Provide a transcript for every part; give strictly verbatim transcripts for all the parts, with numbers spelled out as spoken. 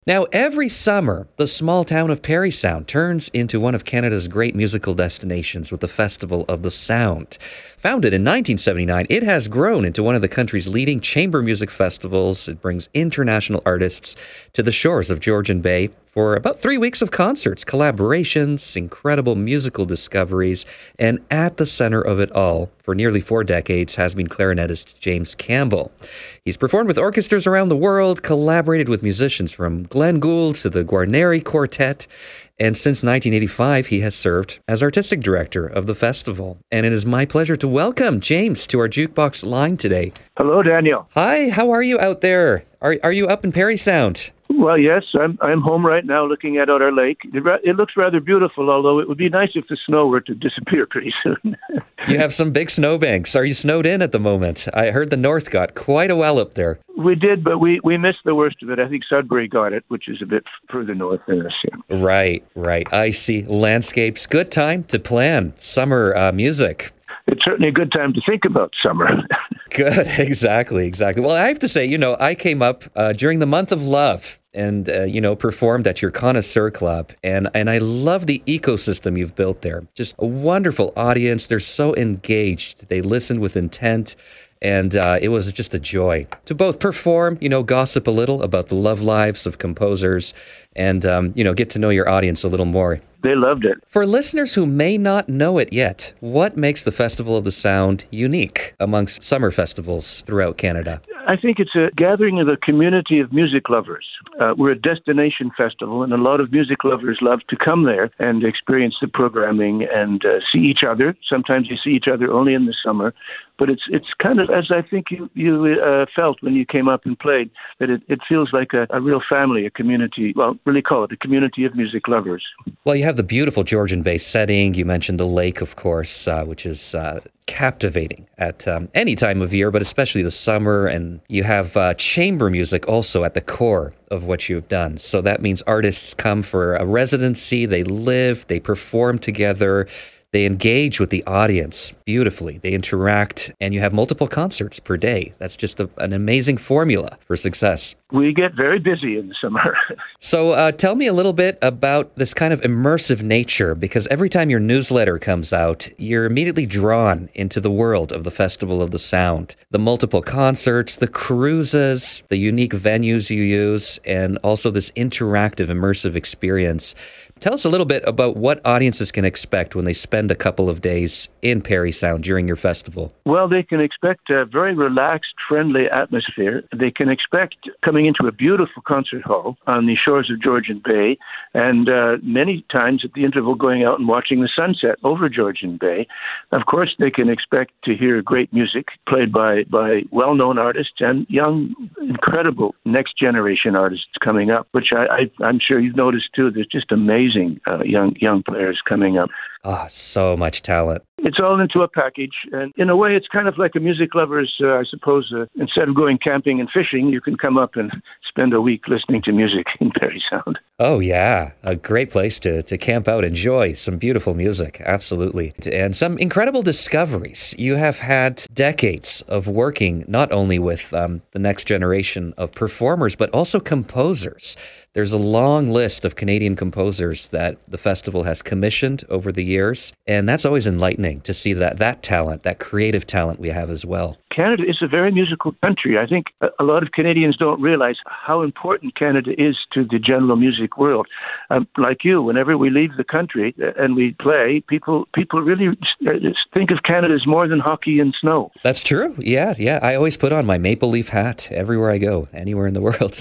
Now, every summer, the small town of Parry Sound turns into one of Canada's great musical destinations with the Festival of the Sound. Founded in nineteen seventy-nine, it has grown into one of the country's leading chamber music festivals. It brings international artists to the shores of Georgian Bay for about three weeks of concerts, collaborations, incredible musical discoveries, and at the center of it all, for nearly four decades, has been clarinetist James Campbell. He's performed with orchestras around the world, collaborated with musicians from Glenn Gould to the Guarneri Quartet, and since nineteen eighty-five, he has served as artistic director of the festival. And it is my pleasure to welcome James to our Jukebox line today. Hello, Daniel. Hi, how are you out there? Are are you up in Parry Sound? Well, yes, I'm I'm home right now looking at our lake. It, ra- it looks rather beautiful, although it would be nice if the snow were to disappear pretty soon. You have some big snowbanks. Are you snowed in at the moment? I heard the north got quite a while up there. We did, but we, we missed the worst of it. I think Sudbury got it, which is a bit further north than us. Yeah. Right, right. Icy landscapes. Good time to plan summer uh, music. It's certainly a good time to think about summer. Good, exactly, exactly. Well, I have to say, you know, I came up uh, during the month of love and, uh, you know, performed at your Connoisseur Club. And, and I love the ecosystem you've built there. Just a wonderful audience. They're so engaged. They listen with intent. And uh, it was just a joy to both perform, you know, gossip a little about the love lives of composers and, um, you know, get to know your audience a little more. They loved it. For listeners who may not know it yet, what makes the Festival of the Sound unique amongst summer festivals throughout Canada? I think it's a gathering of a community of music lovers. Uh, we're a destination festival, and a lot of music lovers love to come there and experience the programming and uh, see each other. Sometimes you see each other only in the summer, but it's it's kind of, as I think you, you uh, felt when you came up and played, that it, it feels like a, a real family, a community, well, really call it a community of music lovers. Well, you have the beautiful Georgian Bay setting. You mentioned the lake, of course, uh, which is uh, captivating at um, any time of year, but especially the summer. And you have uh, chamber music also at the core of what you've done. So that means artists come for a residency, they live, they perform together. They engage with the audience beautifully. They interact, and you have multiple concerts per day. That's just a, an amazing formula for success. We get very busy in the summer. So uh, tell me a little bit about this kind of immersive nature, because every time your newsletter comes out, you're immediately drawn into the world of the Festival of the Sound. The multiple concerts, the cruises, the unique venues you use, and also this interactive, immersive experience. Tell us a little bit about what audiences can expect when they spend a couple of days in Parry Sound during your festival. Well, they can expect a very relaxed, friendly atmosphere. They can expect coming into a beautiful concert hall on the shores of Georgian Bay, and uh, many times at the interval going out and watching the sunset over Georgian Bay. Of course, they can expect to hear great music played by, by well-known artists and young, incredible next-generation artists coming up, which I, I, I'm sure you've noticed too. There's just amazing Uh, young young players coming up. Oh, so much talent. It's all into a package, and in a way, it's kind of like a music lover's, uh, I suppose, uh, instead of going camping and fishing, you can come up and spend a week listening to music in Parry Sound. Oh, yeah. A great place to, to camp out, enjoy some beautiful music. Absolutely. And some incredible discoveries. You have had decades of working not only with um, the next generation of performers, but also composers. There's a long list of Canadian composers that the festival has commissioned over the years, and that's always enlightening to see that that talent, that creative talent we have as well. Canada is a very musical country. I think a lot of Canadians don't realize how important Canada is to the general music world. Um, like you, whenever we leave the country and we play, people people really think of Canada as more than hockey and snow. That's true. Yeah, yeah. I always put on my maple leaf hat everywhere I go, anywhere in the world,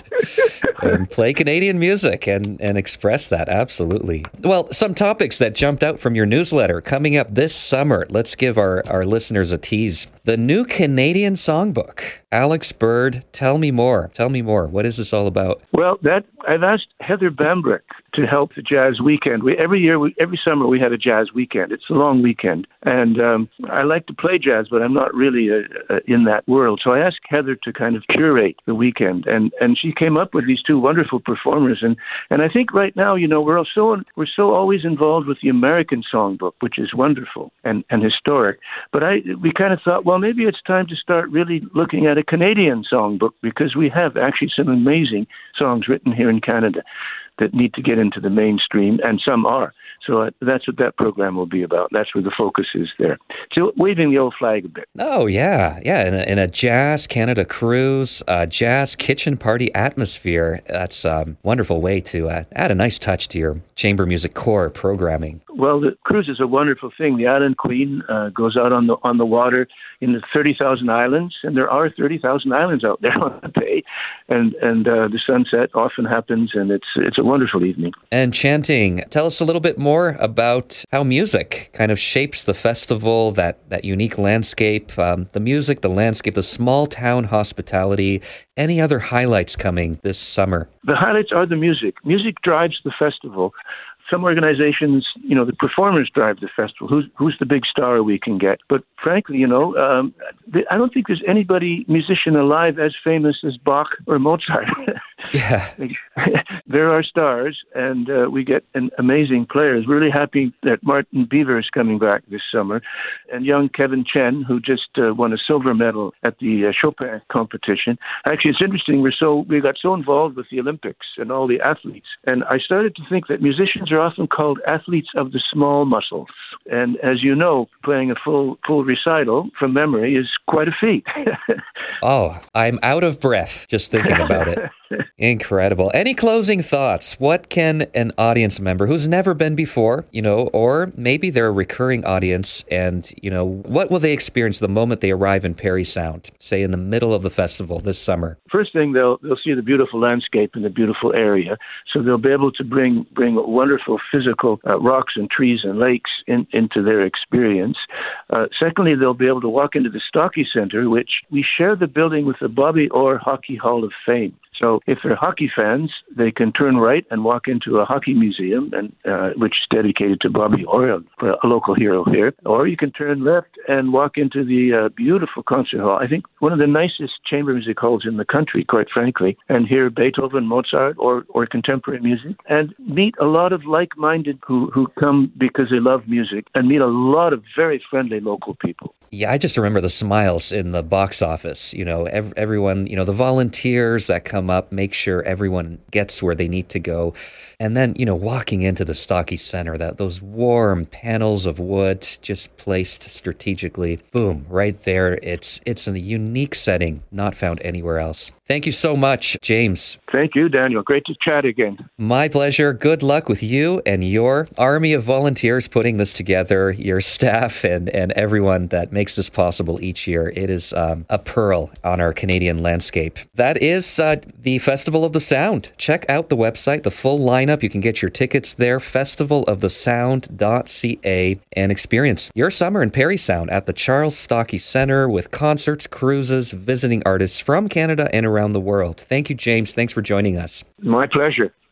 and play Canadian music and, and express that. Absolutely. Well, some topics that jumped out from your newsletter coming up this summer. Let's give our, our listeners a tease. The new Canadian Songbook. Alex Bird, tell me more. Tell me more. What is this all about? Well, that I've asked Heather Bambrick to help the Jazz Weekend. We, every year, we, every summer, we have a Jazz Weekend. It's a long weekend. And um, I like to play jazz, but I'm not really uh, uh, in that world. So I asked Heather to kind of curate the weekend. And, and she came up with these two wonderful performers. And, and I think right now, you know, we're so, we're so always involved with the American Songbook, which is wonderful and, and historic. But I we kind of thought, well, maybe it's time to start really looking at a Canadian Songbook, because we have actually some amazing songs written here in in Canada that need to get into the mainstream, and some are. So uh, that's what that program will be about. That's where the focus is there. So waving the old flag a bit. Oh, yeah. Yeah, in a, in a Jazz Canada cruise, uh, jazz kitchen party atmosphere. That's a wonderful way to uh, add a nice touch to your chamber music core programming. Well, the cruise is a wonderful thing. The Island Queen uh, goes out on the on the water in the thirty thousand islands, and there are thirty thousand islands out there on the bay, and and uh, the sunset often happens, and it's it's a wonderful evening. And chanting, tell us a little bit more about how music kind of shapes the festival, that, that unique landscape, um, the music, the landscape, the small town hospitality. Any other highlights coming this summer? The highlights are the music. Music drives the festival. Some organizations, you know, the performers drive the festival. Who's who's the big star we can get? But frankly, you know, um, I don't think there's anybody musician alive as famous as Bach or Mozart. Yeah. There are stars, and uh, we get an amazing players. Really happy that Martin Beaver is coming back this summer, and young Kevin Chen, who just uh, won a silver medal at the uh, Chopin competition. Actually, it's interesting. We're so we got so involved with the Olympics and all the athletes, and I started to think that musicians are often called athletes of the small muscles. And as you know, playing a full full recital from memory is quite a feat. Oh, I'm out of breath just thinking about it. Incredible. Any closing thoughts? What can an audience member who's never been before, you know, or maybe they're a recurring audience, and, you know, what will they experience the moment they arrive in Parry Sound, say in the middle of the festival this summer? First thing, they'll they'll see the beautiful landscape and the beautiful area, so they'll be able to bring bring wonderful physical uh, rocks and trees and lakes in, into their experience. Uh, secondly, they'll be able to walk into the Stocky Centre, which we share the building with the Bobby Orr Hockey Hall of Fame. So if they're hockey fans, they can turn right and walk into a hockey museum, and uh, which is dedicated to Bobby Orr, a, a local hero here. Or you can turn left and walk into the uh, beautiful concert hall. I think one of the nicest chamber music halls in the country, quite frankly, and hear Beethoven, Mozart, or, or contemporary music, and meet a lot of like-minded who, who come because they love music, and meet a lot of very friendly local people. Yeah, I just remember the smiles in the box office. You know, ev- everyone, you know, the volunteers that come up, make sure everyone gets where they need to go. And then, you know, walking into the Stocky Centre, that those warm panels of wood just placed strategically, boom, right there. It's it's a unique setting, not found anywhere else. Thank you so much, James. Thank you, Daniel. Great to chat again. My pleasure. Good luck with you and your army of volunteers putting this together, your staff and, and everyone that makes this possible each year. It is um, a pearl on our Canadian landscape. That is uh, the Festival of the Sound. Check out the website, the full lineup. You can get your tickets there, festival of the sound dot c a, and experience your summer in Parry Sound at the Charles Stocky Centre with concerts, cruises, visiting artists from Canada and around the world. Thank you, James. Thanks for joining us. My pleasure.